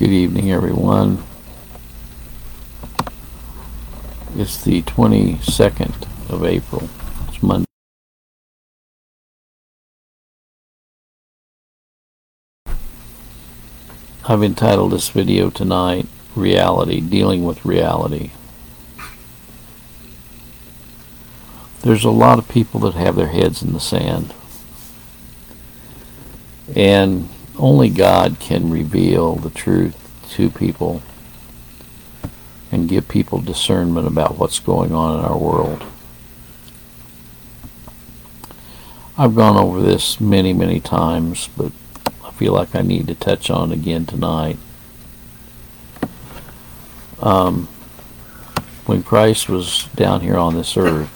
Good evening, everyone. It's the 22nd of April. It's Monday. I've entitled this video tonight, Reality, Dealing with Reality. There's a lot of people that have their heads in the sand. And only God can reveal the truth to people and give people discernment about what's going on in our world. I've gone over this many, many times, but I feel like I need to touch on it again tonight. When Christ was down here on this earth,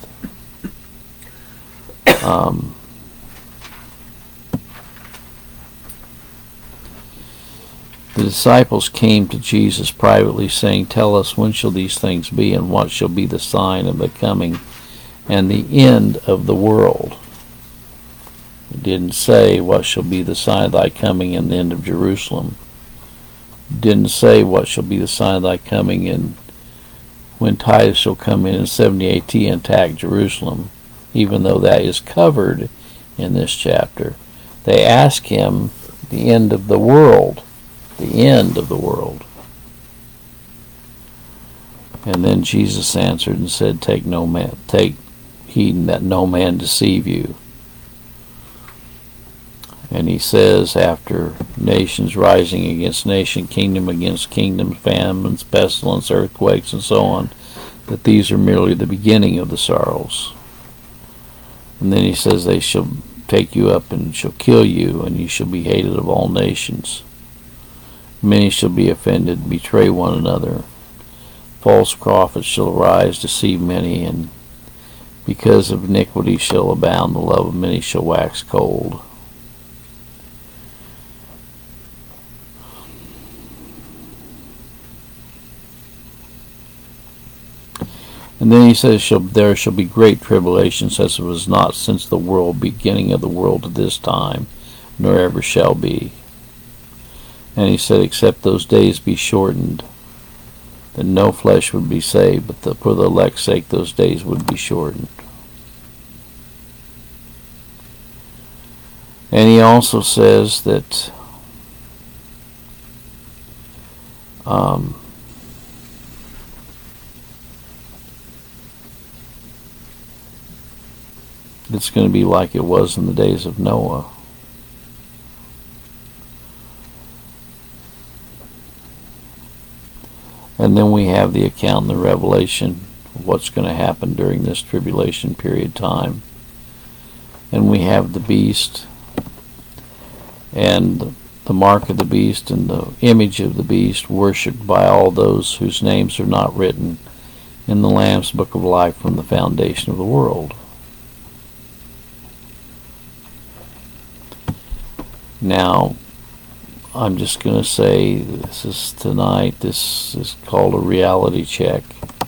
the disciples came to Jesus privately, saying, "Tell us, when shall these things be, and what shall be the sign of the coming and the end of the world?" It didn't say, "What shall be the sign of thy coming and the end of Jerusalem?" It didn't say, "What shall be the sign of thy coming and when Titus shall come in 70 AD and attack Jerusalem," even though that is covered in this chapter. They ask him the end of the world. The end of the world. And then Jesus answered and said, take heed that no man deceive you. And he says, after nations rising against nation, kingdom against kingdom, famines, pestilence, earthquakes, and so on, that these are merely the beginning of the sorrows. And then he says, they shall take you up and shall kill you, and you shall be hated of all nations. Many shall be offended, betray one another. False prophets shall arise, deceive many, and because of iniquity shall abound, the love of many shall wax cold. And then he says, there shall be great tribulation, as it was not since the world, beginning of the world to this time, nor ever shall be. And he said, except those days be shortened, then no flesh would be saved, but for the elect's sake those days would be shortened. And he also says that it's going to be like it was in the days of Noah. And then we have the account in the Revelation of what's going to happen during this tribulation period time. And we have the beast and the mark of the beast and the image of the beast worshipped by all those whose names are not written in the Lamb's Book of Life from the foundation of the world. Now, I'm just going to say this is called a reality check.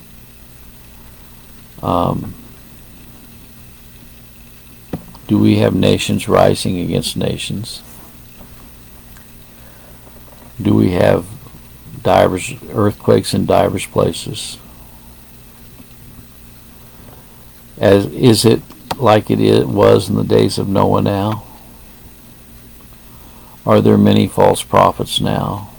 Do we have nations rising against nations? Do we have divers earthquakes in divers places? Is it like it was in the days of Noah now? Are there many false prophets now?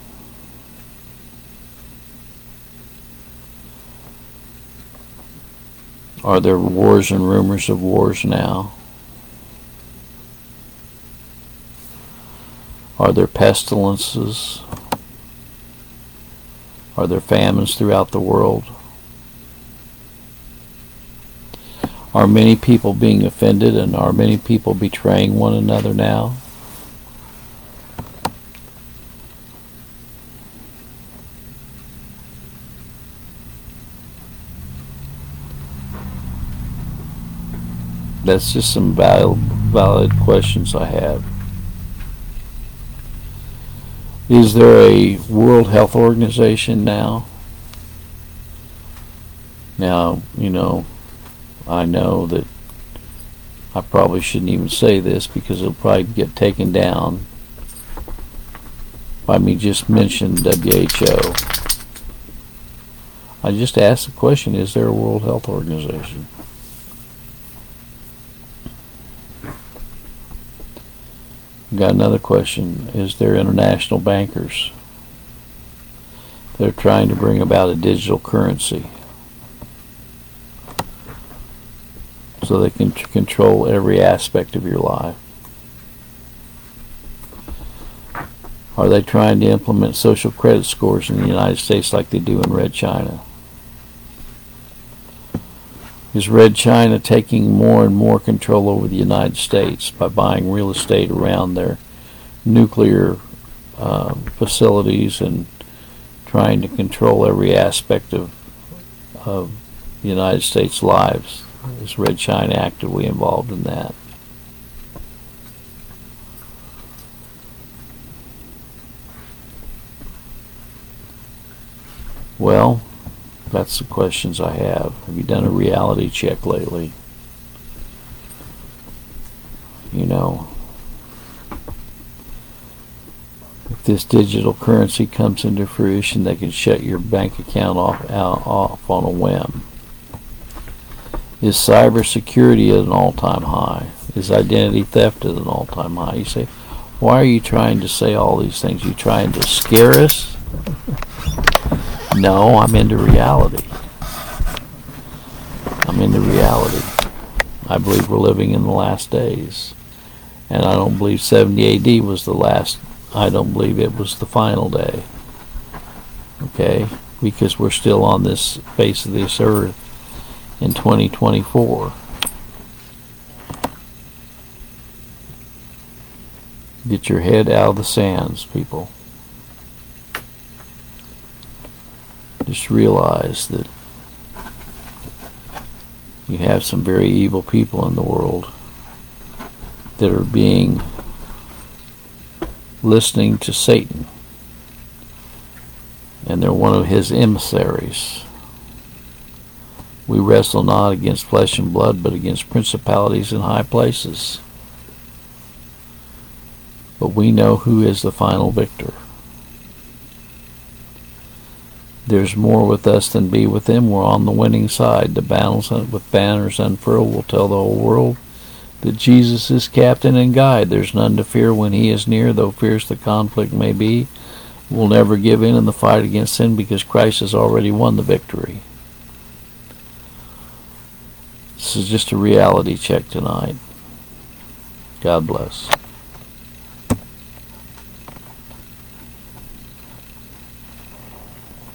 Are there wars and rumors of wars now? Are there pestilences? Are there famines throughout the world? Are many people being offended, and are many people betraying one another now? That's just some valid questions I have. Is there a World Health Organization now? Now, I know that I probably shouldn't even say this because it'll probably get taken down by me just mentioning WHO. I just asked the question, is there a World Health Organization? Got another question. Is there international bankers? They're trying to bring about a digital currency so they can control every aspect of your life. Are they trying to implement social credit scores in the United States like they do in Red China? Is Red China taking more and more control over the United States by buying real estate around their nuclear facilities and trying to control every aspect of the United States' lives? Is Red China actively involved in that? Well, that's the questions I have. Have you done a reality check lately? You know, if this digital currency comes into fruition, they can shut your bank account off on a whim. Is cybersecurity at an all-time high? Is identity theft at an all-time high? You say, why are you trying to say all these things? Are you trying to scare us? No, I'm into reality. I'm into reality. I believe we're living in the last days. And I don't believe 70 AD was the last. I don't believe it was the final day. Okay? Because we're still on this face of this earth in 2024. Get your head out of the sands, people. Just realize that you have some very evil people in the world that are listening to Satan, and they're one of his emissaries. We wrestle not against flesh and blood, but against principalities in high places. But we know who is the final victor. There's more with us than be with them. We're on the winning side. The battles with banners unfurled will tell the whole world that Jesus is captain and guide. There's none to fear when he is near, though fierce the conflict may be. We'll never give in the fight against sin because Christ has already won the victory. This is just a reality check tonight. God bless.